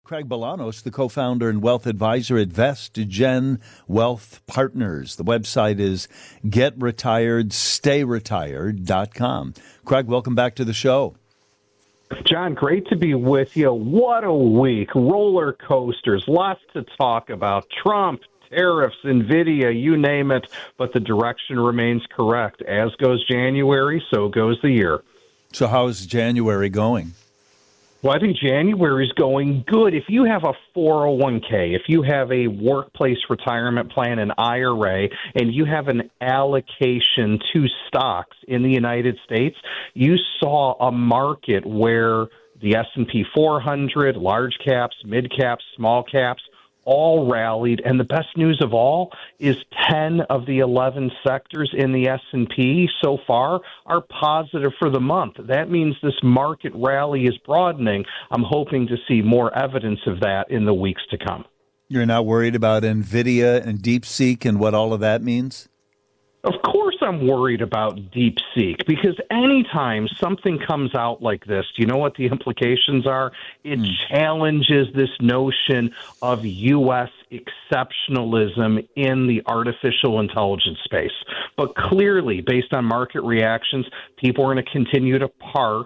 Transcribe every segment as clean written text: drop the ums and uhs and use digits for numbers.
Craig Bolanos, the co-founder and wealth advisor at VestGen Wealth Partners. The website is getretiredstayretired.com. Craig, welcome back to the show. John, great to be with you. What a week. Roller coasters, lots to talk about. Trump, tariffs, NVIDIA, you name it, but the direction remains correct. As goes January, so goes the year. So how is January going? Well, I think January is going good. If you have a 401k, if you have a workplace retirement plan, an IRA, and you have an allocation to stocks in the United States, you saw a market where the S&P 400, large caps, mid caps, small caps, all rallied, and the best news of all is 10 of the 11 sectors in the S&P so far are positive for the month. That means this market rally is broadening. I'm hoping to see more evidence of that in the weeks to come. You're not worried about NVIDIA and DeepSeek and what all of that means? Of course I'm worried about DeepSeek, because anytime something comes out like this, do you know what the implications are? It challenges this notion of U.S. exceptionalism in the artificial intelligence space. But clearly, based on market reactions, people are going to continue to parse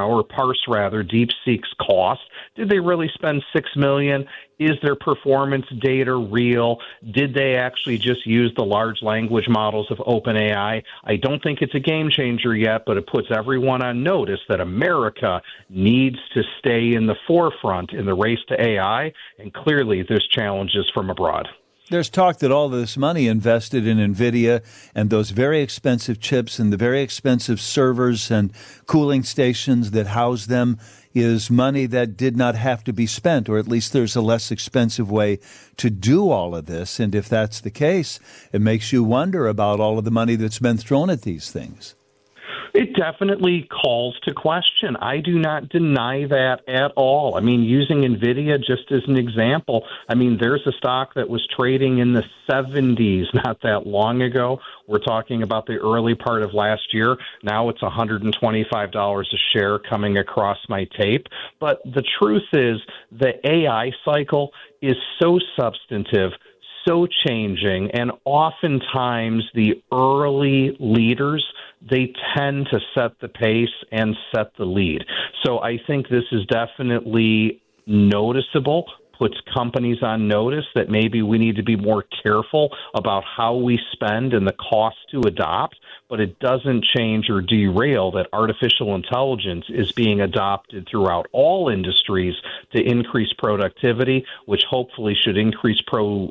DeepSeek's cost. Did they really spend $6 million? Is their performance data real? Did they actually just use the large language models of OpenAI? I don't think it's a game changer yet, but it puts everyone on notice that America needs to stay in the forefront in the race to AI, and clearly there's challenges from abroad. There's talk that all this money invested in NVIDIA and those very expensive chips and the very expensive servers and cooling stations that house them is money that did not have to be spent, or at least there's a less expensive way to do all of this. And if that's the case, it makes you wonder about all of the money that's been thrown at these things. It definitely calls to question. I do not deny that at all. I mean, using NVIDIA just as an example, I mean, there's a stock that was trading in the 70s not that long ago. We're talking about the early part of last year. Now it's $125 a share coming across my tape. But the truth is the AI cycle is so substantive, so changing, and oftentimes the early leaders, they tend to set the pace and set the lead. So I think this is definitely noticeable, puts companies on notice that maybe we need to be more careful about how we spend and the cost to adopt, but it doesn't change or derail that artificial intelligence is being adopted throughout all industries to increase productivity, which hopefully should increase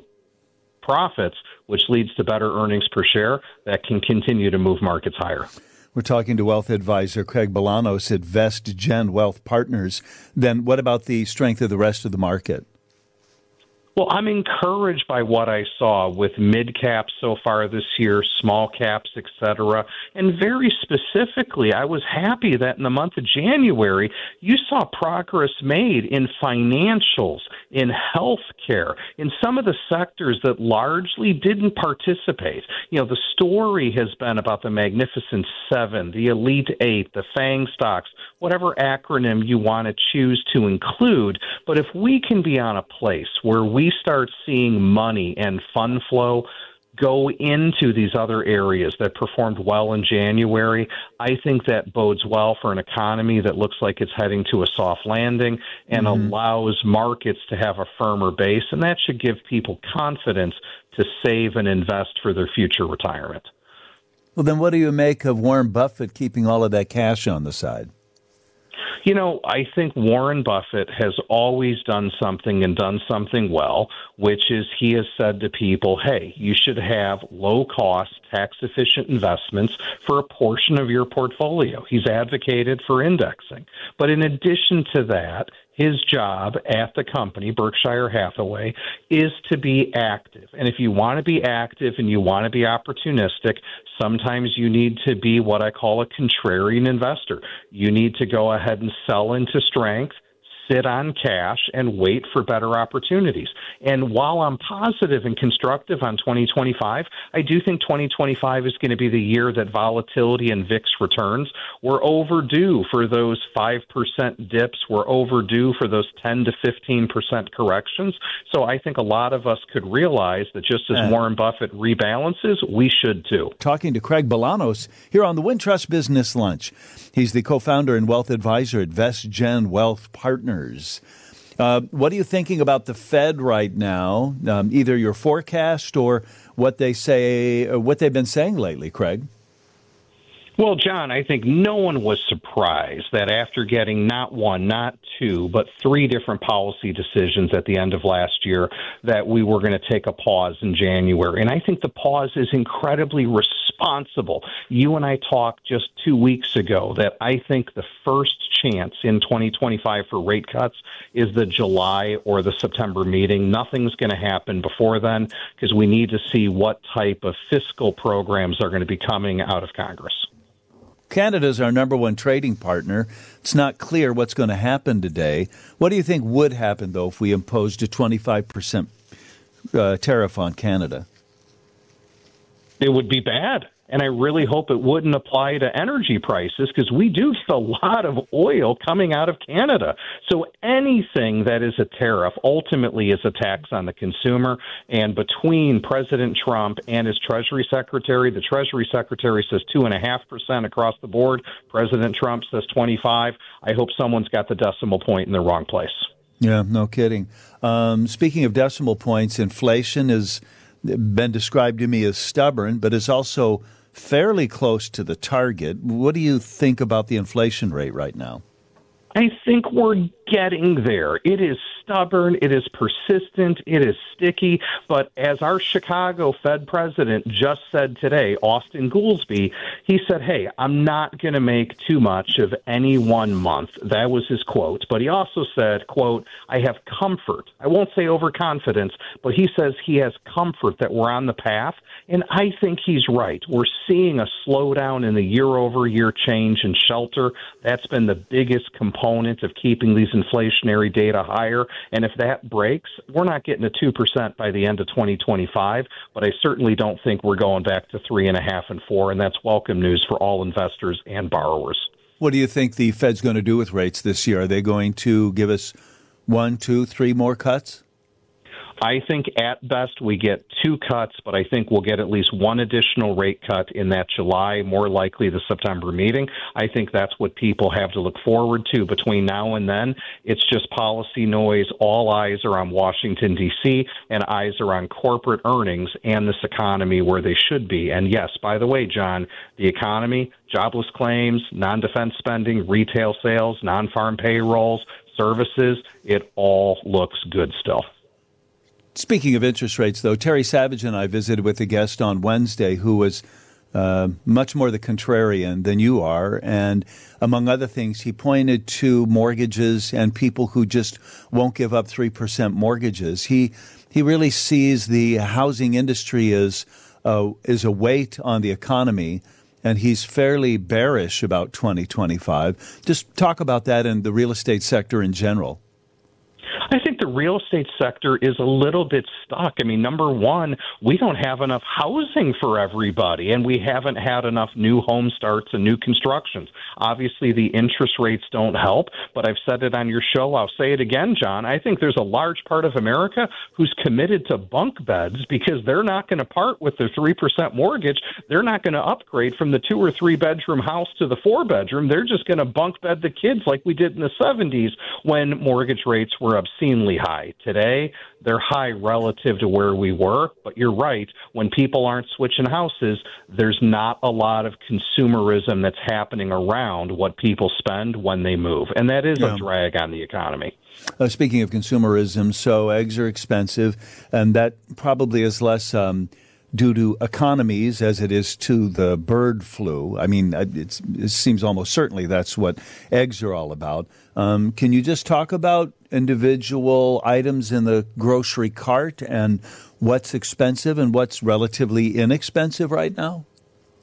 profits, which leads to better earnings per share that can continue to move markets higher. We're talking to wealth advisor Craig Bolanos at VestGen Wealth Partners. Then what about the strength of the rest of the market? Well, I'm encouraged by what I saw with mid-caps so far this year, small caps, et cetera. And very specifically, I was happy that in the month of January, you saw progress made in financials, in healthcare, in some of the sectors that largely didn't participate. You know, the story has been about the Magnificent Seven, the Elite Eight, the FANG stocks, whatever acronym you want to choose to include. But if we can be on a place where we start seeing money and fund flow go into these other areas that performed well in January, I think that bodes well for an economy that looks like it's heading to a soft landing and allows markets to have a firmer base, and that should give people confidence to save and invest for their future retirement. Well, then what do you make of Warren Buffett keeping all of that cash on the side? You know, I think Warren Buffett has always done something and done something well, which is he has said to people, hey, you should have low-cost, tax-efficient investments for a portion of your portfolio. He's advocated for indexing. But in addition to that, his job at the company, Berkshire Hathaway, is to be active. And if you want to be active and you want to be opportunistic, sometimes you need to be what I call a contrarian investor. You need to go ahead and sell into strength, sit on cash and wait for better opportunities. And while I'm positive and constructive on 2025, I do think 2025 is going to be the year that volatility and VIX returns. We're overdue for those 5% dips. We're overdue for those 10 to 15% corrections. So I think a lot of us could realize that just as Warren Buffett rebalances, we should too. Talking to Craig Bolanos here on the Wintrust Business Lunch. He's the co-founder and wealth advisor at VestGen Wealth Partners. What are you thinking about the Fed right now? Either your forecast or what they say, what they've been saying lately, Craig? Well, John, I think no one was surprised that after getting not one, not two, but three different policy decisions at the end of last year, that we were going to take a pause in January. And I think the pause is incredibly responsible. You and I talked just 2 weeks ago that I think the first chance in 2025 for rate cuts is the July or the September meeting. Nothing's going to happen before then because we need to see what type of fiscal programs are going to be coming out of Congress. Canada's our number one trading partner. It's not clear what's going to happen today. What do you think would happen, though, if we imposed a 25% tariff on Canada? It would be bad. And I really hope it wouldn't apply to energy prices because we do get a lot of oil coming out of Canada. So anything that is a tariff ultimately is a tax on the consumer. And between President Trump and his Treasury Secretary, the Treasury Secretary says 2.5% across the board. President Trump says 25%. I hope someone's got the decimal point in the wrong place. Yeah, no kidding. Speaking of decimal points, inflation has been described to me as stubborn, but is also fairly close to the target. What do you think about the inflation rate right now? I think we're getting there. It is stubborn. It is persistent. It is sticky. But as our Chicago Fed president just said today, Austin Goolsbee, he said, hey, I'm not going to make too much of any 1 month. That was his quote. But he also said, quote, I have comfort. I won't say overconfidence, but he says he has comfort that we're on the path. And I think he's right. We're seeing a slowdown in the year-over-year change in shelter. That's been the biggest component of keeping these inflationary data higher. And if that breaks, we're not getting to 2% by the end of 2025. But I certainly don't think we're going back to 3.5% and 4%. And that's welcome news for all investors and borrowers. What do you think the Fed's going to do with rates this year? Are they going to give us 1, 2, 3 more cuts? I think at best we get 2 cuts, but I think we'll get at least one additional rate cut in that July, more likely the September meeting. I think that's what people have to look forward to between now and then. It's just policy noise. All eyes are on Washington, D.C., and eyes are on corporate earnings and this economy where they should be. And yes, by the way, John, the economy, jobless claims, non-defense spending, retail sales, non-farm payrolls, services, it all looks good still. Speaking of interest rates, though, Terry Savage and I visited with a guest on Wednesday who was much more the contrarian than you are. And among other things, he pointed to mortgages and people who just won't give up 3% mortgages. He really sees the housing industry as a weight on the economy, and he's fairly bearish about 2025. Just talk about that and the real estate sector in general. I think the real estate sector is a little bit stuck. I mean, number one, we don't have enough housing for everybody, and we haven't had enough new home starts and new constructions. Obviously, the interest rates don't help, but I've said it on your show. I'll say it again, John. I think there's a large part of America who's committed to bunk beds because they're not going to part with their 3% mortgage. They're not going to upgrade from the 2 or 3 bedroom house to the 4 bedroom. They're just going to bunk bed the kids like we did in the 70s when mortgage rates were obscenely high. Today, they're high relative to where we were, but you're right. When people aren't switching houses, there's not a lot of consumerism that's happening around what people spend when they move, and that is a drag on the economy. Speaking of consumerism, so eggs are expensive, and that probably is less due to economies as it is to the bird flu. I mean, it seems almost certainly that's what eggs are all about. Can you just talk about individual items in the grocery cart and what's expensive and what's relatively inexpensive right now?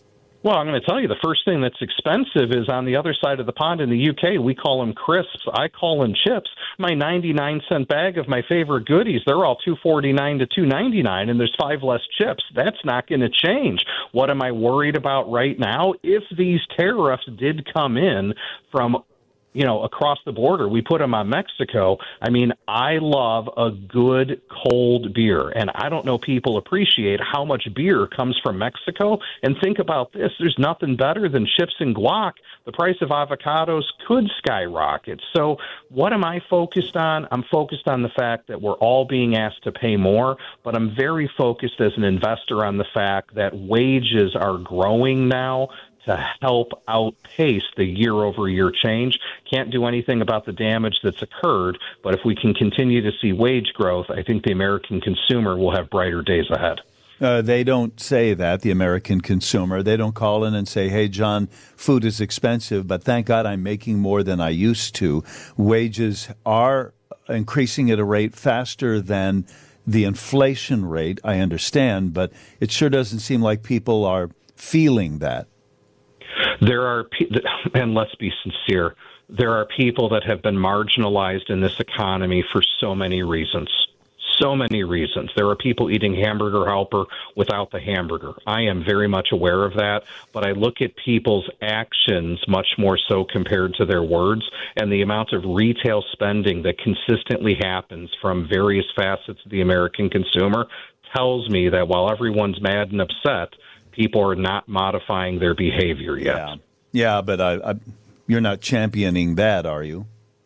Well, I'm going to tell you, the first thing that's expensive is on the other side of the pond in the UK. We call them crisps. I call them chips. My 99-cent bag of my favorite goodies, they're all $2.49 to $2.99, and there's 5 less chips. That's not going to change. What am I worried about right now? If these tariffs did come in from across the border, we put them on Mexico. I mean, I love a good cold beer, and I don't know people appreciate how much beer comes from Mexico. And think about this. There's nothing better than chips and guac. The price of avocados could skyrocket. So what am I focused on? I'm focused on the fact that we're all being asked to pay more, but I'm very focused as an investor on the fact that wages are growing now to help outpace the year-over-year change. Can't do anything about the damage that's occurred, but if we can continue to see wage growth, I think the American consumer will have brighter days ahead. They don't say that, the American consumer. They don't call in and say, hey, John, food is expensive, but thank God I'm making more than I used to. Wages are increasing at a rate faster than the inflation rate, I understand, but it sure doesn't seem like people are feeling that. There are, and let's be sincere, there are people that have been marginalized in this economy for so many reasons. So many reasons. There are people eating hamburger helper without the hamburger. I am very much aware of that, but I look at people's actions much more so compared to their words, and the amount of retail spending that consistently happens from various facets of the American consumer tells me that while everyone's mad and upset, people are not modifying their behavior yet. Yeah, but you're not championing that, are you?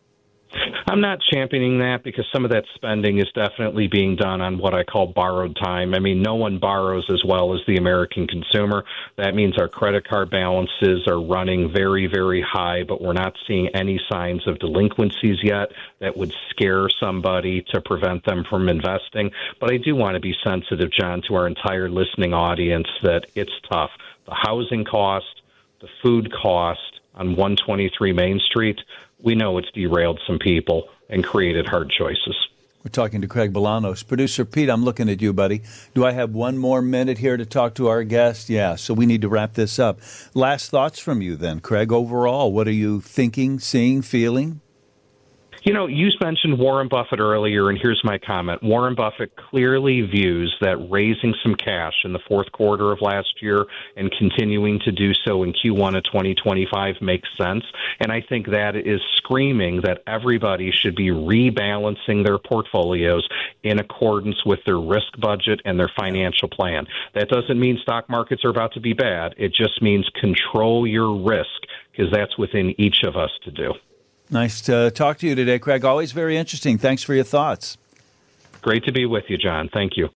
I'm not championing that because some of that spending is definitely being done on what I call borrowed time. I mean, no one borrows as well as the American consumer. That means our credit card balances are running very, very high, but we're not seeing any signs of delinquencies yet that would scare somebody to prevent them from investing. But I do want to be sensitive, John, to our entire listening audience that it's tough. The housing cost, the food cost on 123 Main Street, we know it's derailed some people and created hard choices. We're talking to Craig Bolanos. Producer Pete, I'm looking at you, buddy. Do I have one more minute here to talk to our guest? Yeah, so we need to wrap this up. Last thoughts from you then, Craig. Overall, what are you thinking, seeing, feeling? You know, you mentioned Warren Buffett earlier, and here's my comment. Warren Buffett clearly views that raising some cash in the fourth quarter of last year and continuing to do so in Q1 of 2025 makes sense. And I think that is screaming that everybody should be rebalancing their portfolios in accordance with their risk budget and their financial plan. That doesn't mean stock markets are about to be bad. It just means control your risk, because that's within each of us to do. Nice to talk to you today, Craig. Always very interesting. Thanks for your thoughts. Great to be with you, John. Thank you.